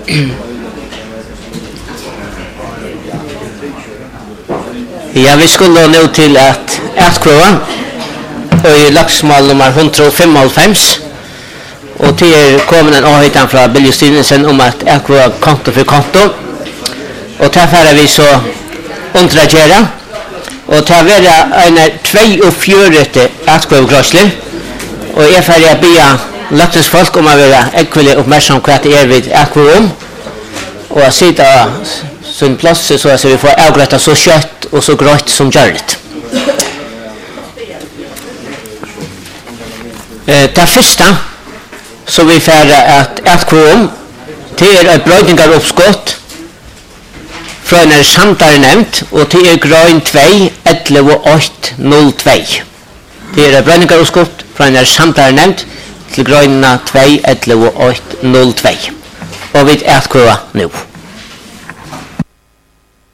Ja, vi skulle nå til at etkvøa i lagsmål nummer 195 og til kommet en avhøytan fra Billy Stevenson om at etkvøa konto for konto og til færre vi så underagera og til være en 42 etkvøa-grøsler og jeg færre bia lattens folk om å være ekvelig oppmerksom hva det vid etkvøa og å sitte sin plass så att vi får avgrätta så kött och så grått som görligt. Det första så vi får att krom till ett brödningar uppskott från en samtalnämnd och till grön 2 11/802. Det är brödningar uppskott från en samtalnämnd till gröna 2 11/802. Och vi att krom nu.